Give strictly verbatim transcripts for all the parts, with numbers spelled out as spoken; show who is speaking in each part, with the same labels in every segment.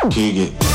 Speaker 1: Kick it.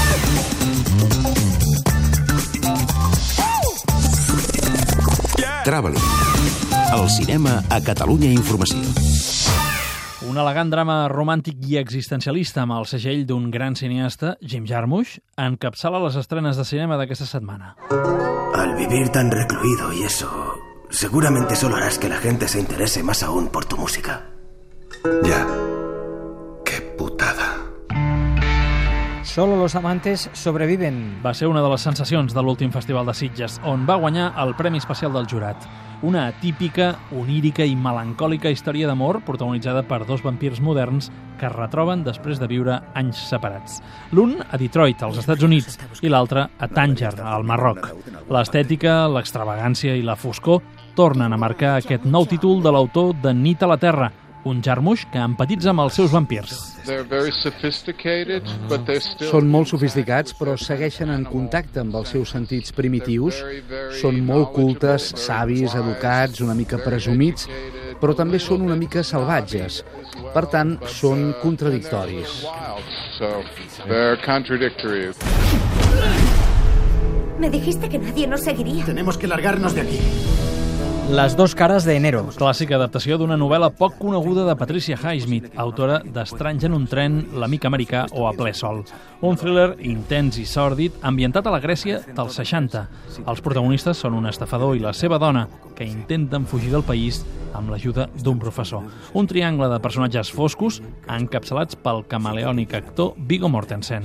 Speaker 2: Traveling. El cinema a Catalunya Informació.
Speaker 3: Un elegant drama romàntic i existencialista amb el segell d'un gran cineasta, Jim Jarmusch, encapçala les estrenes de cinema d'aquesta setmana.
Speaker 4: Al vivir tan recluido y eso, seguramente solo harás que la gente se interese más aún por tu música.
Speaker 1: Ya. Qué putada.
Speaker 5: Solo los amantes sobreviven.
Speaker 3: Va ser una de les sensacions de l'últim Festival de Sitges, on va guanyar el Premi Especial del Jurat. Una atípica, onírica i melancòlica història d'amor protagonitzada per dos vampirs moderns que es retroben després de viure anys separats. L'un a Detroit, als Estats Units, i l'altre a Tànger, al Marroc. L'estètica, l'extravagància i la foscor tornen a marcar aquest nou títol de l'autor de Nit a la Terra, un Jarmusch que empatitza amb els seus vampirs.
Speaker 6: Són molt sofisticats, però segueixen en contacte amb els seus sentits primitius. Són molt cultes, savis, educats, una mica presumits, però també són una mica salvatges. Per tant, són contradictoris.
Speaker 7: Me dijiste que nadie nos seguiría.
Speaker 4: Tenemos que largarnos de aquí.
Speaker 5: Les dos cares de Enero.
Speaker 3: Clàssica adaptació d'una novel·la poc coneguda de Patricia Highsmith, autora d'Estranys en un tren, L'amic americà o A ple sol. Un thriller intens i sòrdid ambientat a la Grècia dels seixanta. Els protagonistes són un estafador i la seva dona, que intenten fugir del país amb l'ajuda d'un professor. Un triangle de personatges foscos encapçalats pel camaleònic actor Viggo Mortensen.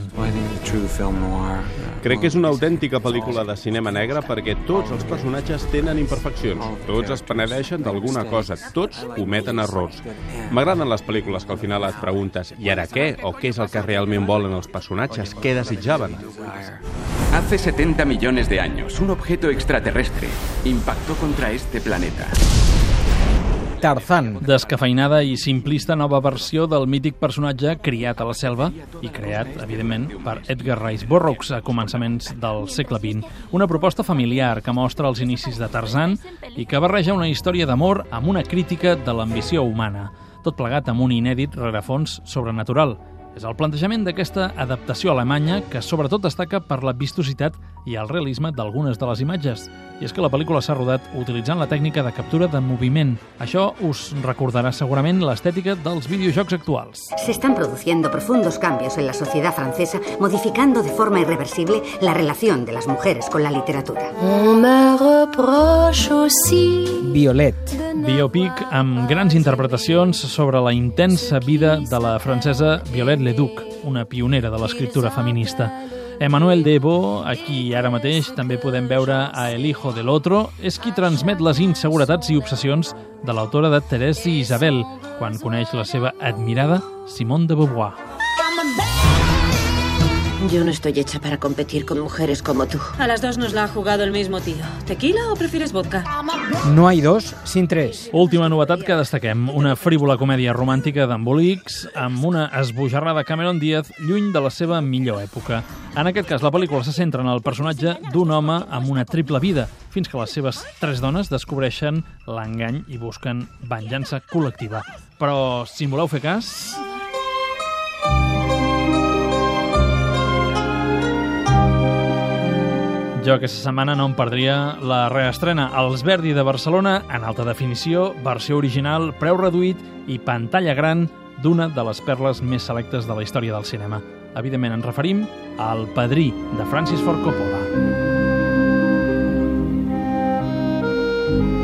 Speaker 8: Crec que és una autèntica pel·lícula de cinema negre perquè tots els personatges tenen imperfeccions. Tots es penedeixen d'alguna cosa, tots cometen errors. M'agraden les pel·lícules que al final et preguntes i ara què? O què és el que realment volen els personatges? Què desitjaven?
Speaker 9: Hace setenta millones de años, un objeto extraterrestre impactó contra este planeta.
Speaker 5: Tarzán.
Speaker 3: Descafeinada i simplista nova versió del mític personatge criat a la selva i creat, evidentment, per Edgar Rice Burroughs a començaments del segle vint. Una proposta familiar que mostra els inicis de Tarzan i que barreja una història d'amor amb una crítica de l'ambició humana. Tot plegat amb un inèdit rerefons sobrenatural. És el plantejament d'aquesta adaptació alemanya que sobretot destaca per la vistositat i el realisme d'algunes de les imatges. I és que la pel·lícula s'ha rodat utilitzant la tècnica de captura de moviment. Això us recordarà segurament l'estètica dels videojocs actuals.
Speaker 7: Se están produciendo profundos cambios en la sociedad francesa, modificando de forma irreversible la relación de las mujeres con la literatura.
Speaker 10: On me reproche aussi.
Speaker 5: Violet.
Speaker 3: Biopic amb grans interpretacions sobre la intensa vida de la francesa Violette Leduc, una pionera de l'escriptura feminista. Emmanuel Debo, a qui ara mateix també podem veure a El hijo del otro, és qui transmet les inseguretats i obsessions de l'autora de Thérèse i Isabelle, quan coneix la seva admirada Simone de Beauvoir.
Speaker 10: Yo no estoy hecha para competir con mujeres como tú.
Speaker 11: A las dos nos la ha jugado el mismo tío. ¿Tequila o prefieres vodka?
Speaker 5: No hay dos sin tres.
Speaker 3: Última novetat que destaquem, una frívola comèdia romàntica d'embolics amb una esbojarrada Cameron Diaz lluny de la seva millor època. En aquest cas, la pel·lícula se centra en el personatge d'un home amb una triple vida, fins que les seves tres dones descobreixen l'engany i busquen venjança col·lectiva. Però, si en voleu fer cas... Jo aquesta setmana no em perdria la reestrena Els Verdi de Barcelona en alta definició, versió original, preu reduït i pantalla gran d'una de les perles més selectes de la història del cinema. Evidentment ens referim al Padrí de Francis Ford Coppola.